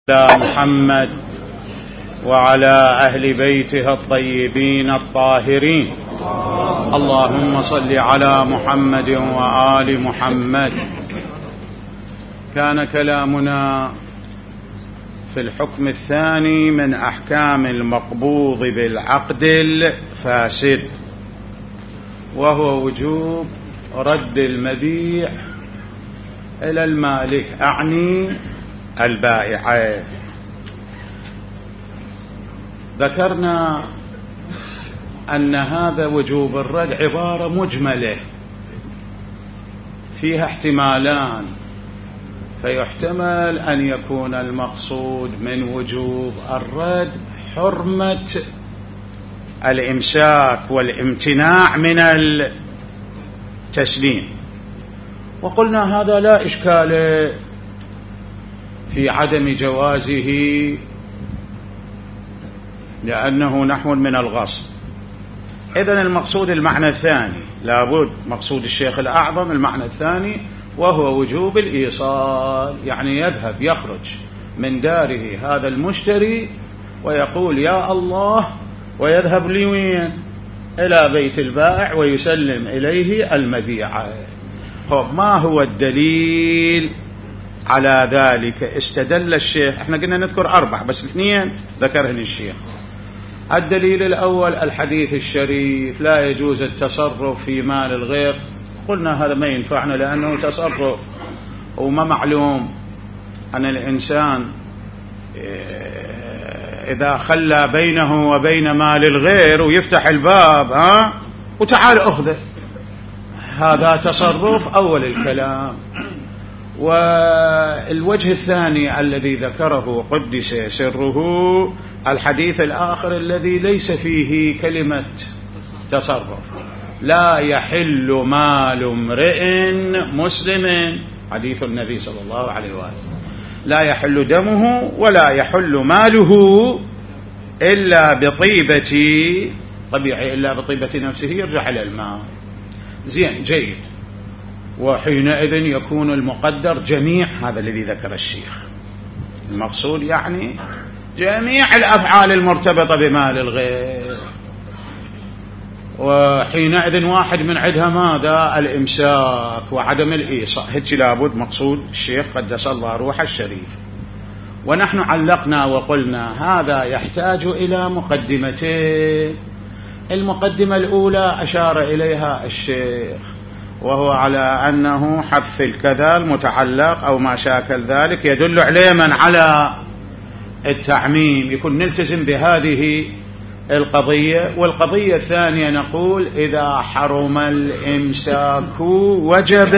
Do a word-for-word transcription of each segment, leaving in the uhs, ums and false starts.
على محمد وعلى أهل بيته الطيبين الطاهرين. اللهم صل على محمد وآل محمد. كان كلامنا في الحكم الثاني من أحكام المقبوض بالعقد الفاسد، وهو وجوب رد المبيع إلى المالك، أعني البائع. ذكرنا أن هذا وجوب الرد عبارة مجملة فيها احتمالان، فيحتمل أن يكون المقصود من وجوب الرد حرمة الإمساك والامتناع من التسليم، وقلنا هذا لا إشكال في عدم جوازه لأنه نحو من الغصب. إذن المقصود المعنى الثاني، لابد مقصود الشيخ الأعظم المعنى الثاني، وهو وجوب الإيصال، يعني يذهب يخرج من داره هذا المشتري ويقول يا الله، ويذهب لوين؟ إلى بيت البائع ويسلم إليه المبيع. ما هو الدليل على ذلك؟ استدل الشيخ، احنا قلنا نذكر أربع بس اثنين ذكرهن الشيخ. الدليل الأول الحديث الشريف لا يجوز التصرف في مال الغير. قلنا هذا ما ينفعنا لأنه تصرف، وما معلوم أن الإنسان إذا خلى بينه وبين مال الغير ويفتح الباب ها وتعال أخذه، هذا تصرف أول الكلام. والوجه الثاني الذي ذكره قدس سره الحديث الآخر الذي ليس فيه كلمة تصرف، لا يحل مال امرئ مسلم، حديث النبي صلى الله عليه وسلم، لا يحل دمه ولا يحل ماله إلا بطيبة طبيعي، إلا بطيبة نفسه، يرجع إلى المال. زين جيد. وحينئذ يكون المقدر جميع هذا الذي ذكر الشيخ، المقصود يعني جميع الأفعال المرتبطة بمال الغير، وحينئذ واحد من عدها ماذا؟ الإمساك وعدم الإيصال. هيك لابد مقصود الشيخ قدس الله روح الشريف. ونحن علقنا وقلنا هذا يحتاج إلى مقدمتين. المقدمة الأولى أشار إليها الشيخ، وهو على أنه حذف الكذا المتعلق أو ما شاكل ذلك يدل عليه من على التعميم، يكون نلتزم بهذه القضية. والقضية الثانية نقول إذا حرم الإمساك وجب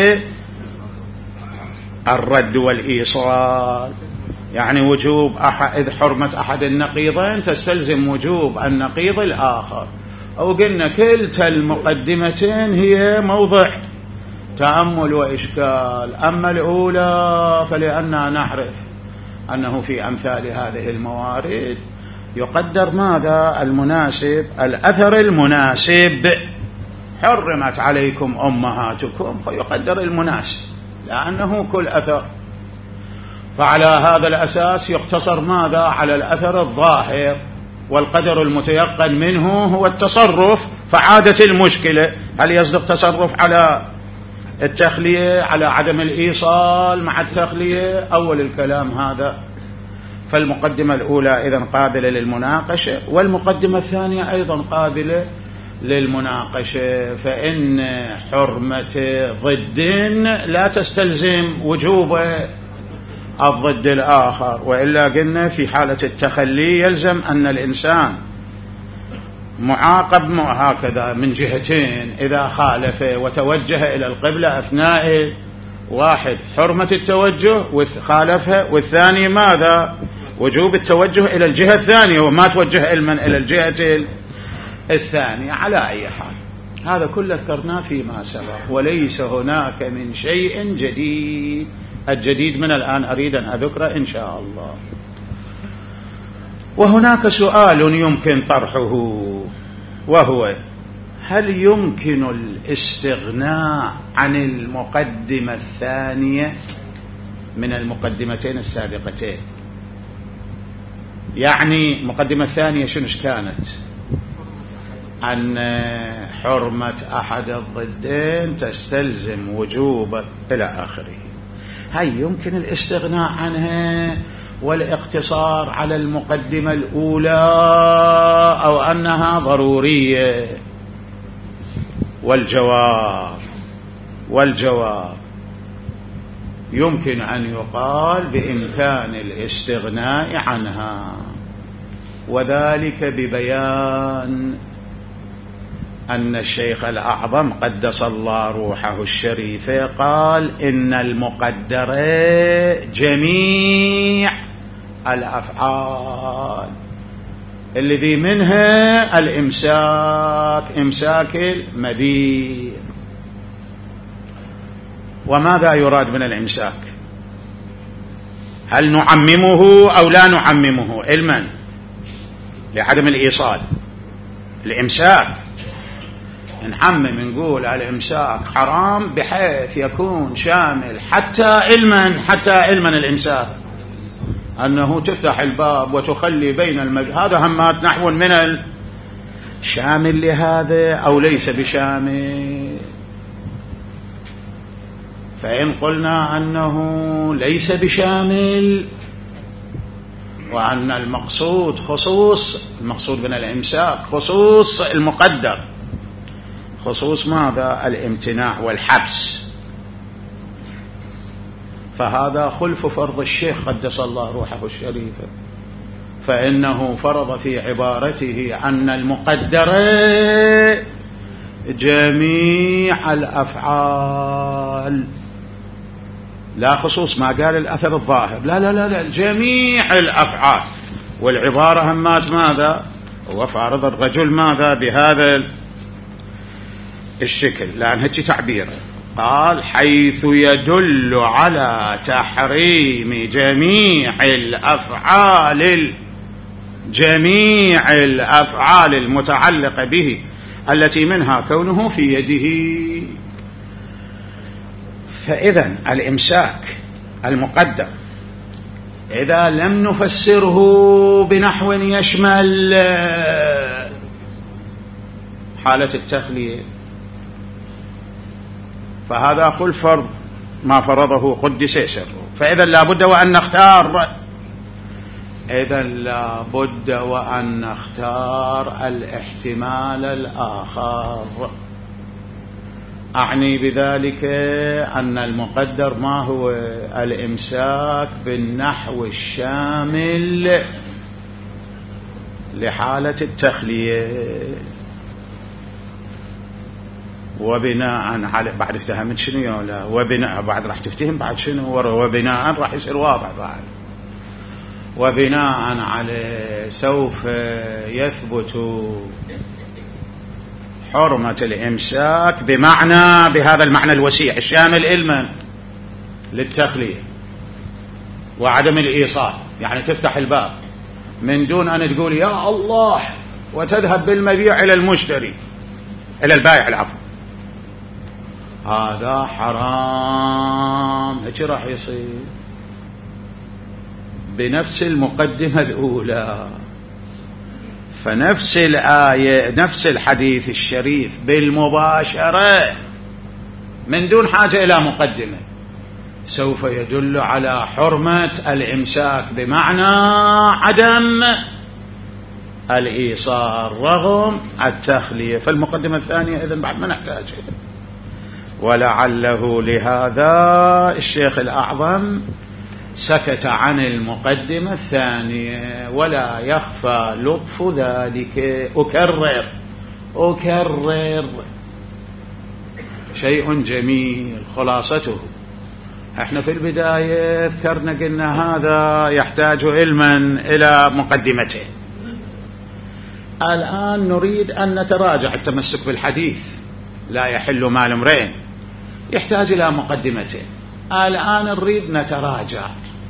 الرد والإيصال، يعني وجوب أحد، إذ حرمة أحد النقيضين تستلزم وجوب النقيض الآخر. أو قلنا كلتا المقدمتين هي موضع تأمل وإشكال. أما الأولى فلأننا نعرف أنه في أمثال هذه الموارد يقدر ماذا؟ المناسب، الأثر المناسب. حرمت عليكم أمهاتكم فيقدر المناسب لأنه كل أثر، فعلى هذا الأساس يقتصر ماذا؟ على الأثر الظاهر، والقدر المتيقن منه هو التصرف. فعادت المشكلة، هل يصدق تصرف على التخلية، على عدم الإيصال مع التخلية؟ أول الكلام هذا. فالمقدمة الأولى إذن قابلة للمناقشة، والمقدمة الثانية أيضا قابلة للمناقشة. فإن حرمة ضد لا تستلزم وجوب الضد الآخر، وإلا قلنا في حالة التخلي يلزم أن الإنسان معاقب هكذا من جهتين، إذا خالف وتوجه إلى القبلة أثناء واحد حرمة التوجه وخالفها، والثاني ماذا؟ وجوب التوجه إلى الجهة الثانية وما توجه المن إلى الجهة الثانية. على أي حال هذا كله ذكرناه فيما سبق، وليس هناك من شيء جديد. الجديد من الآن أريد أن أذكره إن شاء الله. وهناك سؤال يمكن طرحه، وهو هل يمكن الاستغناء عن المقدمة الثانية من المقدمتين السابقتين؟ يعني المقدمة الثانية شنوش كانت؟ أن حرمة أحد الضدين تستلزم وجوب إلى آخره. هاي يمكن الاستغناء عنها والاقتصار على المقدمة الأولى أو أنها ضرورية. والجواب والجواب يمكن أن يقال بإمكان الاستغناء عنها، وذلك ببيان أن الشيخ الأعظم قدس الله روحه الشريفة قال إن المقدر جميع الأفعال الذي منها الإمساك، إمساك المبيت. وماذا يراد من الإمساك؟ هل نعممه أو لا نعممه علما لعدم الإيصال؟ الإمساك نعمم نقول الإمساك حرام بحيث يكون شامل حتى علما، حتى علما الإمساك أنه تفتح الباب وتخلي بين المج... هذا همات نحو من الشامل لهذا أو ليس بشامل. فإن قلنا أنه ليس بشامل وأن المقصود خصوص، المقصود من الإمساك خصوص المقدر، خصوص ماذا؟ الامتناع والحبس، فهذا خلف فرض الشيخ قدس الله روحه الشريفة، فإنه فرض في عبارته أن المقدر جميع الأفعال، لا خصوص ما قال الأثر الظاهر، لا لا لا, لا جميع الأفعال. والعبارة همات ماذا؟ هو فارض الرجل ماذا بهذا الشكل، لأن هيك تعبير قال حيث يدل على تحريم جميع الأفعال جميع الأفعال المتعلقة به التي منها كونه في يده. فإذن الإمساك المقدر إذا لم نفسره بنحو يشمل حالة التخلية فهذا خلف فرض ما فرضه قدس سره. فإذا لابد وأن نختار، إذا لابد وأن نختار الاحتمال الآخر. أعني بذلك أن المقدر ما هو الإمساك بالنحو الشامل لحالة التخلية. وبناء على بعد افتهمت شنو يا لا وبناء بعد راح تفتهم بعد شنو وبناء راح يصير واضح بعد. وبناء على سوف يثبت حرمة الإمساك بمعنى بهذا المعنى الوسيع الشامل علما للتخلية وعدم الإيصال، يعني تفتح الباب من دون أن تقول يا الله وتذهب بالمبيع إلى المشتري إلى البائع العفو، هذا حرام. هيك راح يصير بنفس المقدمة الأولى. فنفس الآية نفس الحديث الشريف بالمباشرة من دون حاجة إلى مقدمة سوف يدل على حرمة الإمساك بمعنى عدم الإيصال رغم التخلية. فالمقدمة الثانية إذن بعد ما نحتاجها. ولعله لهذا الشيخ الأعظم سكت عن المقدمة الثانية، ولا يخفى لطف ذلك. أكرر أكرر شيء جميل خلاصته. احنا في البداية ذكرنا قلنا هذا يحتاج علما إلى مقدمته. الآن نريد أن نتراجع. التمسك بالحديث لا يحل مال امرئ، يحتاج إلى مقدمته. الآن نريد نتراجع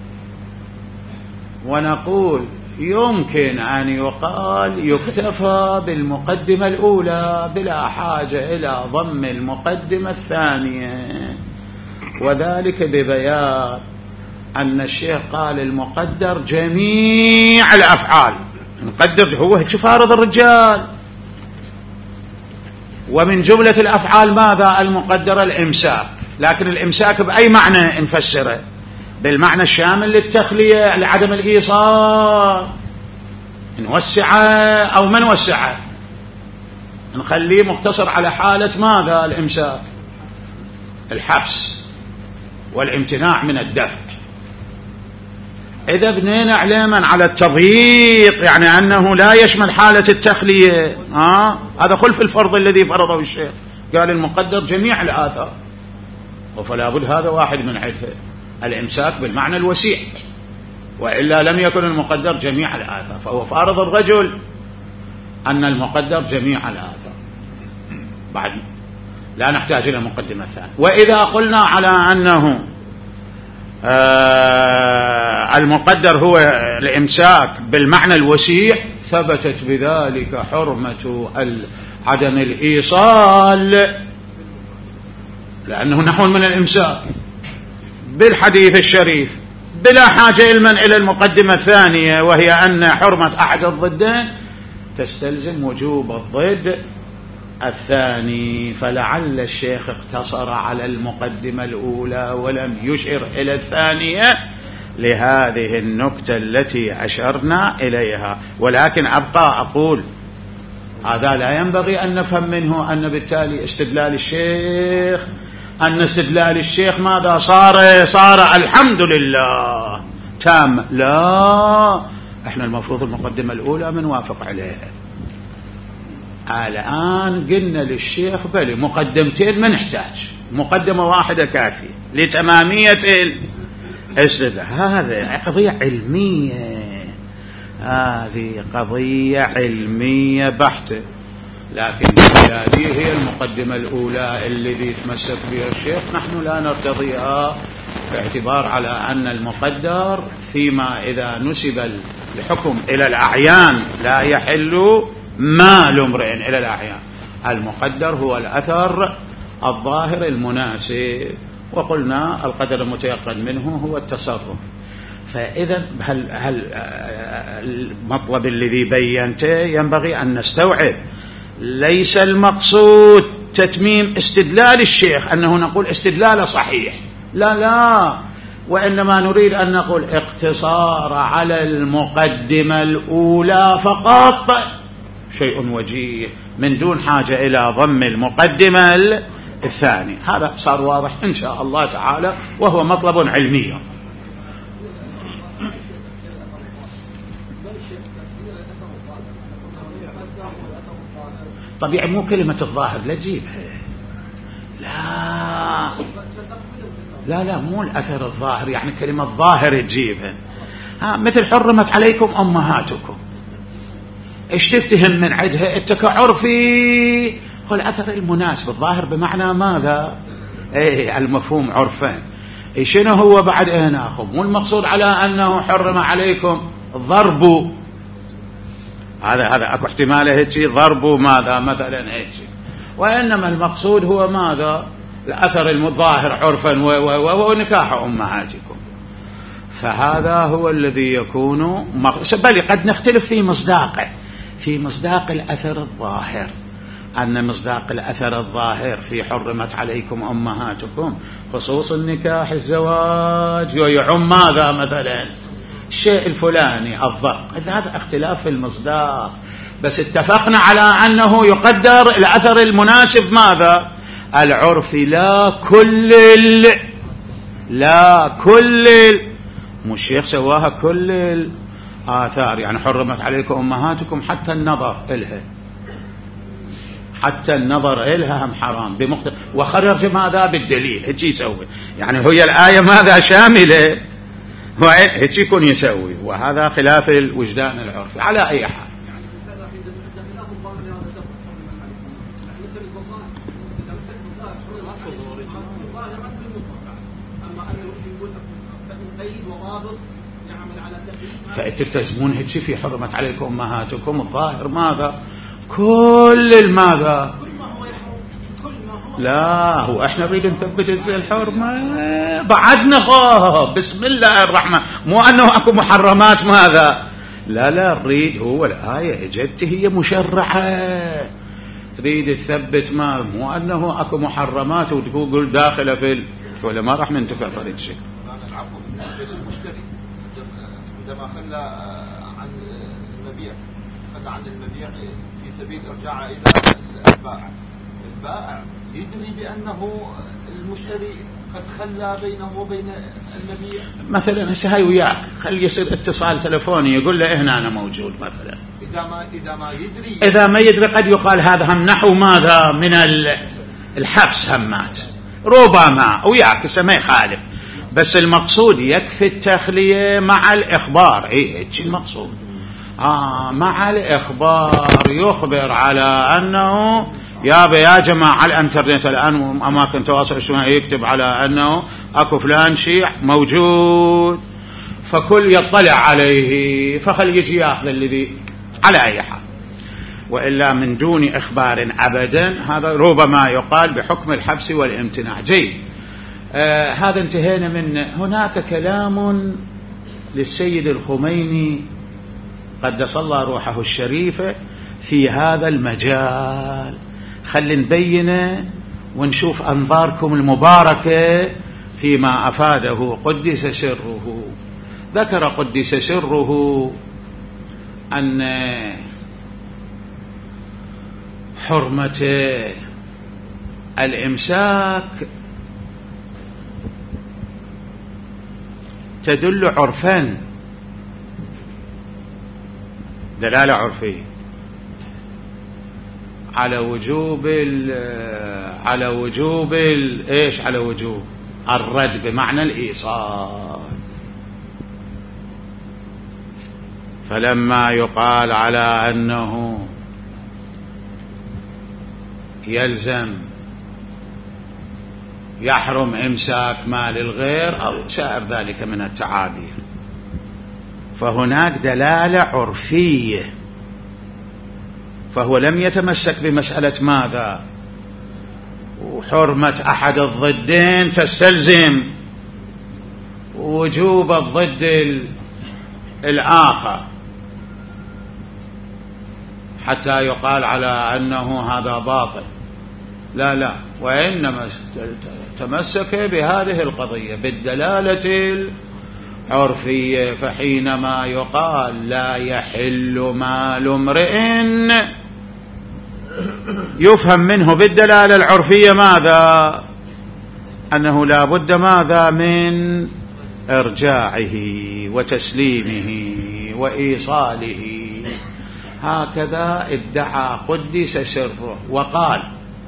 ونقول يمكن أن يقال يكتفى بالمقدمة الأولى بلا حاجة إلى ضم المقدمة الثانية، وذلك ببيان أن الشيخ قال المقدر جميع الأفعال، المقدر هو فارض الرجال، ومن جملة الأفعال ماذا؟ المقدر الإمساك، لكن الإمساك بأي معنى نفسره؟ بالمعنى الشامل للتخلية لعدم الإيصال، نوسعه أو ما نوسعه، نخليه مقتصر على حالة ماذا؟ الإمساك، الحبس والامتناع من الدفع. إذا بنينا علما على التضييق يعني أنه لا يشمل حالة التخلية، آه؟ هذا خلف الفرض الذي فرضه الشيخ، قال المقدر جميع الآثار، فلا بد هذا واحد من عدها، الإمساك بالمعنى الوسيع، وإلا لم يكن المقدر جميع الآثار، فهو فارض الرجل أن المقدر جميع الآثار. بعد لا نحتاج إلى المقدمة الثانية. وإذا قلنا على أنه آه المقدر هو الإمساك بالمعنى الوسيع، ثبتت بذلك حرمة عدم الإيصال، لأنه نحو من الإمساك بالحديث الشريف، بلا حاجة علما إلى المقدمة الثانية، وهي أن حرمة أحد الضدين تستلزم وجوب الضد الثاني. فلعل الشيخ اقتصر على المقدمة الأولى ولم يشير إلى الثانية لهذه النكتة التي أشرنا إليها. ولكن أبقى أقول هذا لا ينبغي أن نفهم منه أن بالتالي استدلال الشيخ أن استدلال الشيخ ماذا صار؟ صار الحمد لله تام. لا، احنا المفروض المقدمة الأولى من وافق عليها. الآن قلنا للشيخ بل مقدمتين ما نحتاج، مقدمة واحدة كافية لتمامية الاستدلال. هذه قضية علمية، هذه قضية علمية بحتة، لكن هذه هي المقدمة الأولى الذي يتمسك بها الشيخ، نحن لا نرتضيها، باعتبار على أن المقدر فيما إذا نسب الحكم إلى الأعيان لا يحل مال امرئ إلى الأعيان. المقدر هو الأثر الظاهر المناسب، وقلنا القدر المتيقن منه هو التصرف. فإذا هل, هل المطلب الذي بينته ينبغي أن نستوعب، ليس المقصود تتميم استدلال الشيخ أنه نقول استدلال صحيح، لا لا، وإنما نريد أن نقول اقتصار على المقدمة الأولى فقط شيء وجيه من دون حاجة إلى ضم المقدمة الثانية. هذا صار واضح إن شاء الله تعالى، وهو مطلب علمي. طبيعي مو كلمة الظاهر لا تجيبها، لا لا لا مو الأثر الظاهر، يعني كلمة ظاهر تجيبها. ها مثل حرمت عليكم أمهاتكم، ايش تفتهم من عدها؟ التكعر في قل أثر المناسب، الظاهر بمعنى ماذا؟ ايه المفهوم عرفان. شنو هو بعد ايه ناخذ؟ مو المقصود على أنه حرم عليكم ضرب، هذا هذا اكو احتمال هيك ضرب ماذا مثلا هيك، وإنما المقصود هو ماذا؟ الأثر المظاهر عرفا ونكاح أمهاتكم. فهذا هو الذي يكون مقصود، بل قد نختلف في مصداقه، في مصداق الأثر الظاهر، أن مصداق الأثر الظاهر في حرمت عليكم أمهاتكم خصوص النكاح الزواج يعم ماذا مثلا الشيء الفلاني الضرب، هذا اختلاف في المصداق، بس اتفقنا على أنه يقدر الأثر المناسب ماذا؟ العرفي، لا كل ال... لا كل ال... مو الشيخ سواها كل الآثار، يعني حرمت عليكم أمهاتكم حتى النظر إلها، حتى النظر إلها هم حرام بمقتضى، وخرج ماذا بالدليل، هيك يسوي، يعني هي الآية ماذا شاملة، هيك يكون يسوي، وهذا خلاف الوجدان العرفي. على أي حال فأتلتزمون هيك في حرمت عليكم أمهاتكم الظاهر ماذا؟ كل الماذا؟ لا، هو احنا نريد نثبت الحرمة بعدنا خاب بسم الله الرحمن، مو انه اكو محرمات ماذا، لا لا نريد، هو الآية اجت هي مشرعة، تريد تثبت ما، مو انه اكو محرمات وتقول داخله في ال... ولا ما راح ننتفع فريد شيء. العفو بالنسبه للمشتري عندما خلى عن المبيع، خلى عن المبيع في سبيل ارجاعه الى البائع، البائع يدري بانه المشتري قد خلى بينه وبين المبيع، مثلا هسه هاي وياك خلي يصير اتصال تلفوني يقول له هنا انا موجود مثلا، اذا ما اذا ما يدري اذا ما يدري قد يقال هذا هم نحو ماذا من الحبس همات ربما وياك هسه ما يخالف، بس المقصود يكفي التخلية مع الإخبار، اي هيك المقصود، آه مع الإخبار يخبر على أنه يا يا جماعة على الانترنت الآن أماكن التواصل الاجتماعي يكتب على أنه أكو فلان شيء موجود، فكل يطلع عليه، فخل يجي ياخذ الذي على أي حال، وإلا من دون إخبار أبدا هذا ربما يقال بحكم الحبس والامتناع. جيد، آه هذا انتهينا منه. هناك كلام للسيد الخميني قدس الله روحه الشريفة في هذا المجال، خلي نبينه ونشوف أنظاركم المباركة فيما أفاده قدس سره. ذكر قدس سره أن حرمة الإمساك تدل عرفا، دلالة عرفية على وجوب على وجوب ايش على وجوب الرد بمعنى الإيصال. فلما يقال على أنه يلزم يحرم إمساك مال الغير أو سائر ذلك من التعابير، فهناك دلالة عرفية، فهو لم يتمسك بمسألة ماذا وحرمة أحد الضدين تستلزم وجوب الضد الآخر حتى يقال على أنه هذا باطل، لا لا، وإنما تمسك بهذه القضية بالدلالة العرفية. فحينما يقال لا يحل مال امرئ يفهم منه بالدلالة العرفية ماذا، أنه لا بد ماذا من إرجاعه وتسليمه وإيصاله. هكذا ادعى قدس سره وقال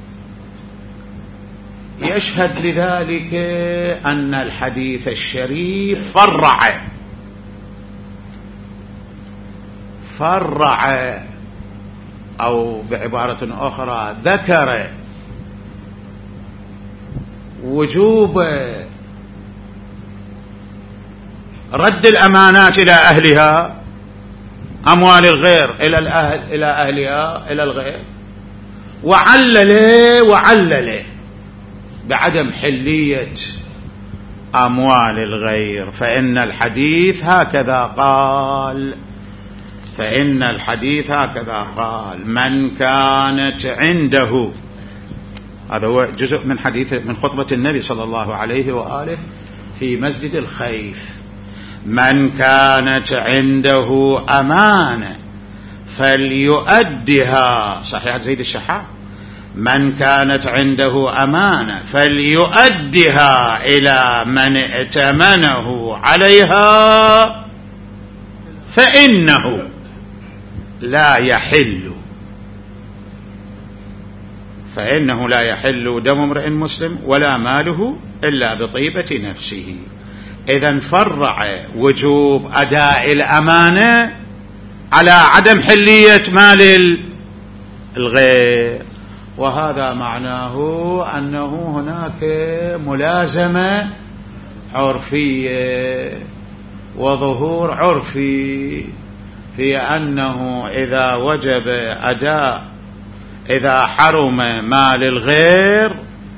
يشهد لذلك أن الحديث الشريف فرع فرع أو بعبارة أخرى ذكر وجوب رد الأمانات إلى أهلها، أموال الغير إلى الأهل إلى أهلها إلى الغير، وعلل وعلل بعدم حلية أموال الغير. فإن الحديث هكذا قال فإن الحديث هكذا قال من كانت عنده، هذا هو جزء من حديث من خطبة النبي صلى الله عليه وآله في مسجد الخيف، من كانت عنده أمانة فليؤدها، صحيح زيد الشحاح، من كانت عنده أمانة فليؤدها إلى من ائتمنه عليها فإنه لا يحل فإنه لا يحل دم امرئ مسلم ولا ماله إلا بطيبة نفسه. إذن فرع وجوب أداء الأمانة على عدم حلية مال الغير، وهذا معناه أنه هناك ملازمة عرفية وظهور عرفي في أنه إذا وجب أداء إذا حرم مال الغير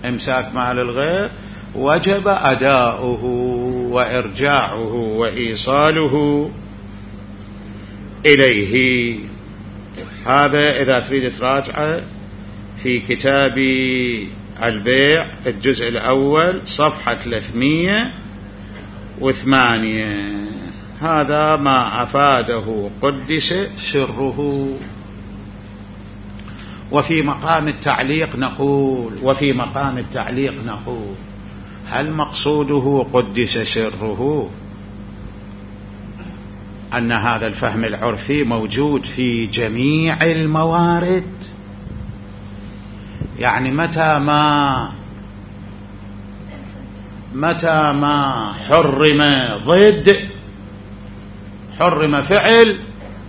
إمساك مال الغير وجب أداؤه وإرجاعه وإيصاله إليه. هذا إذا تريد تراجعه في كتاب البيع الجزء الأول صفحة ثلاثمائة وثمانية. هذا ما أفاده قدس سره. وفي مقام التعليق نقول وفي مقام التعليق نقول هل مقصوده قدس سره أن هذا الفهم العرفي موجود في جميع الموارد؟ يعني متى ما متى ما حرم ضد حرم فعل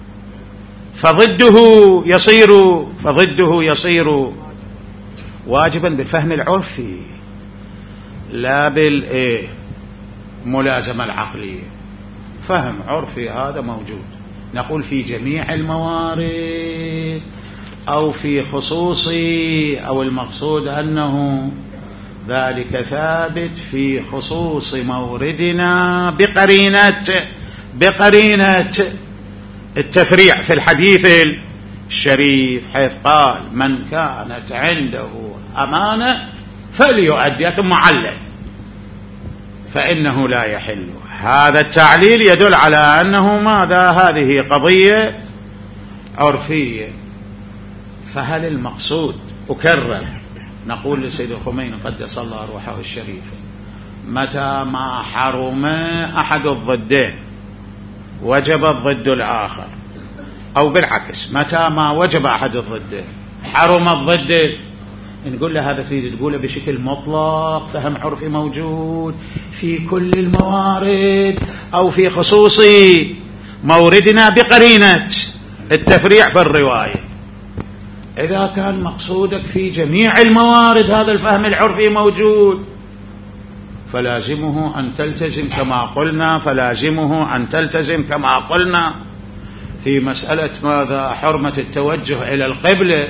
فضده يصير فضده يصير واجبا بالفهم العرفي لا بالملازمة العقلية. فهم عرفي هذا موجود. نقول في جميع الموارد أو في خصوصي، أو المقصود أنه ذلك ثابت في خصوص موردنا بقرينة بقرينة التفريع في الحديث الشريف، حيث قال من كانت عنده أمانة فليؤدي، ثم علل فإنه لا يحل. هذا التعليل يدل على أنه ماذا؟ هذه قضية عرفية. فهل المقصود، أكرر، نقول لسيد الخميني قدس الله روحه الشريفة، متى ما حرم أحد الضدين وجب الضد الآخر، أو بالعكس متى ما وجب أحد الضدين حرم الضد، نقول له هذا تريد تقوله بشكل مطلق فهم عرفي موجود في كل الموارد أو في خصوص موردنا بقرينة التفريع في الرواية. إذا كان مقصودك في جميع الموارد هذا الفهم العرفي موجود فلازمه أن تلتزم كما قلنا فلازمه أن تلتزم كما قلنا في مسألة ماذا؟ حرمة التوجه إلى القبلة.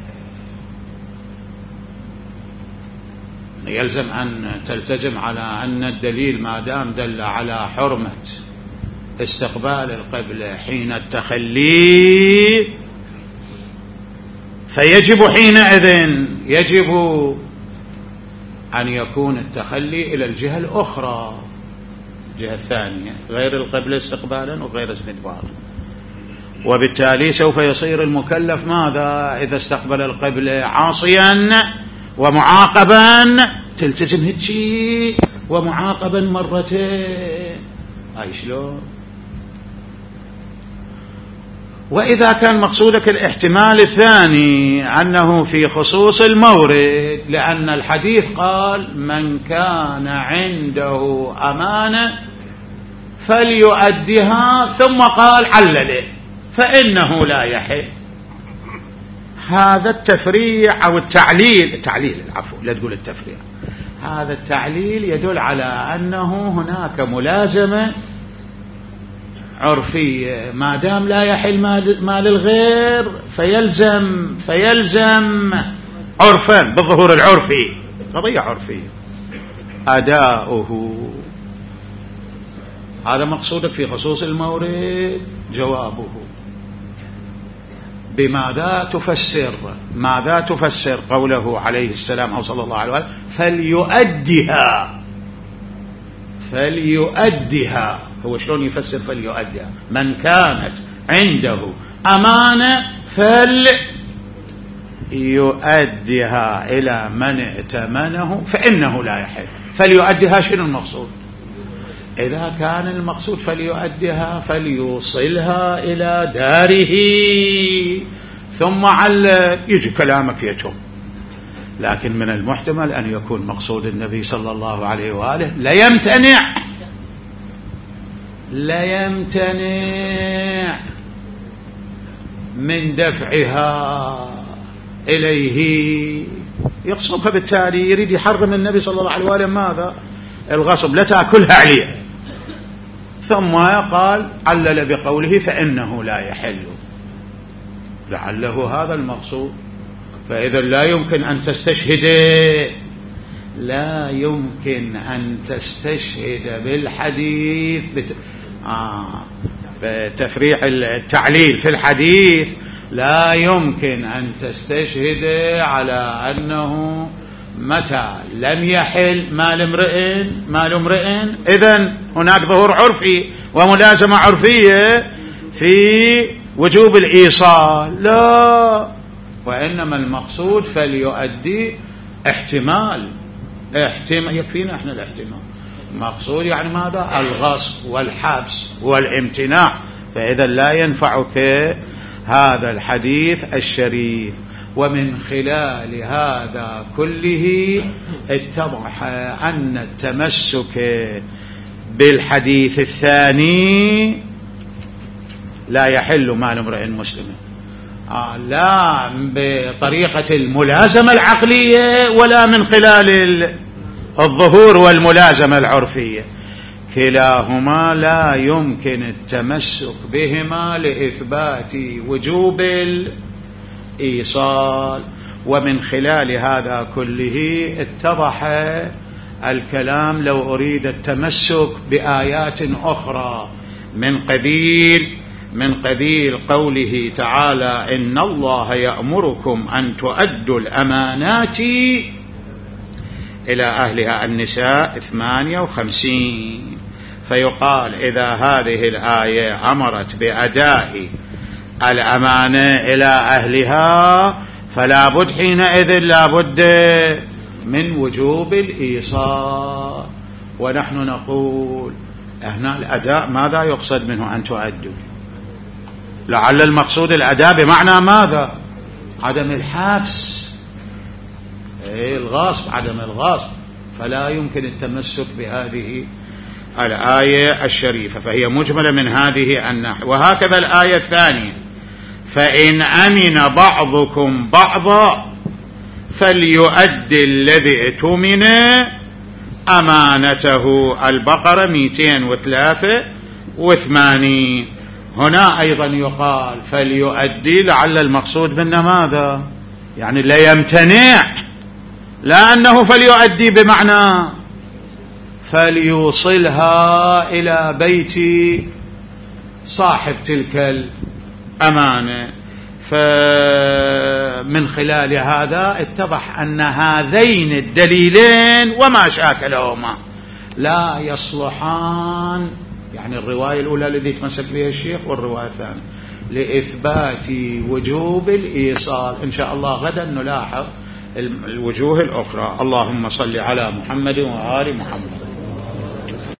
يلزم أن تلتزم على أن الدليل ما دام دل على حرمة استقبال القبلة حين التخلي فيجب حينئذ يجب أن يكون التخلي إلى الجهة الأخرى، الجهة الثانية غير القبلة استقبالا وغير استدبارا. وبالتالي سوف يصير المكلف ماذا؟ إذا استقبل القبلة عاصيا ومعاقبا تلتزم هتشي ومعاقبا مرتين. هاي شلون؟ وإذا كان مقصودك الاحتمال الثاني أنه في خصوص المورد، لأن الحديث قال من كان عنده أمانة فليؤدها، ثم قال علله فإنه لا يحل. هذا التفريع أو التعليل التعليل العفو لا تقول التفريع، هذا التعليل يدل على أنه هناك ملازمة عرفية، ما دام لا يحل مال الغير فيلزم فيلزم عرفا بالظهور العرفي، قضية عرفية أداؤه. هذا مقصودك في خصوص المورد. جوابه بماذا تفسر ماذا تفسر قوله عليه السلام أو صلى الله عليه وسلم فليؤدها فليؤدها؟ هو شلون يفسر فليؤدها؟ من كانت عنده أمانة فليؤدها إلى من ائتمنه فإنه لا يحل. فليؤدها شنو المقصود؟ إذا كان المقصود فليؤدها فليوصلها إلى داره ثم على يجي كلامك يتم. لكن من المحتمل أن يكون مقصود النبي صلى الله عليه وآله لا يمتنع لا يمتنع من دفعها إليه، يقصدها بالتالي يريد يحرم النبي صلى الله عليه وآله ماذا؟ الغصب، لا تأكلها عليه. ثم قال علل بقوله فإنه لا يحل، لعله هذا المقصود. فإذا لا يمكن أن تستشهد لا يمكن أن تستشهد بالحديث بت... آه بتفريع التعليل في الحديث، لا يمكن أن تستشهد على أنه متى لم يحل مال امرئ مال امرئ إذن هناك ظهور عرفي وملازمة عرفية في وجوب الإيصال، لا، وإنما المقصود فليؤدي احتمال احتمال يكفينا احنا الاحتمال، مقصود يعني ماذا؟ الغصب والحبس والامتناع، فإذا لا ينفعك هذا الحديث الشريف. ومن خلال هذا كله اتضح أن التمسك بالحديث الثاني لا يحل مال امرئ مسلم، آه لا بطريقة الملازمة العقلية ولا من خلال الظهور والملازمة العرفية، كلاهما لا يمكن التمسك بهما لإثبات وجوب الإيصال. ومن خلال هذا كله اتضح الكلام لو أريد التمسك بآيات أخرى من قبيل من قبيل قوله تعالى إن الله يأمركم أن تؤدوا الأمانات إلى أهلها، النساء ثمانية وخمسين، فيقال إذا هذه الآية أمرت بأداء الأمانة إلى أهلها فلا بد حينئذ لا بد من وجوب الإيصال. ونحن نقول هنا الأداء ماذا يقصد منه أن تؤدوا؟ لعل المقصود الأداء بمعنى ماذا؟ عدم الحبس، إيه الغصب، عدم الغصب، فلا يمكن التمسك بهذه الآية الشريفة، فهي مجملة من هذه الناحية. وهكذا الآية الثانية فإن أمن بعضكم بعضا فليؤدي الذي اؤتمن أمانته، البقرة مئتين وثلاثة وثمانين. هنا أيضا يقال فليؤدي، لعل المقصود منه ماذا؟ يعني لا يمتنع، لا أنه فليؤدي بمعنى فليوصلها إلى بيت صاحب تلك الأمانة. فمن خلال هذا اتضح أن هذين الدليلين وما شاكلهما لا يصلحان، يعني الرواية الأولى التي تمسك بها الشيخ والرواية الثانية، لإثبات وجوب الإيصال. إن شاء الله غدا نلاحظ الوجوه الأخرى. اللهم صل على محمد وآل محمد.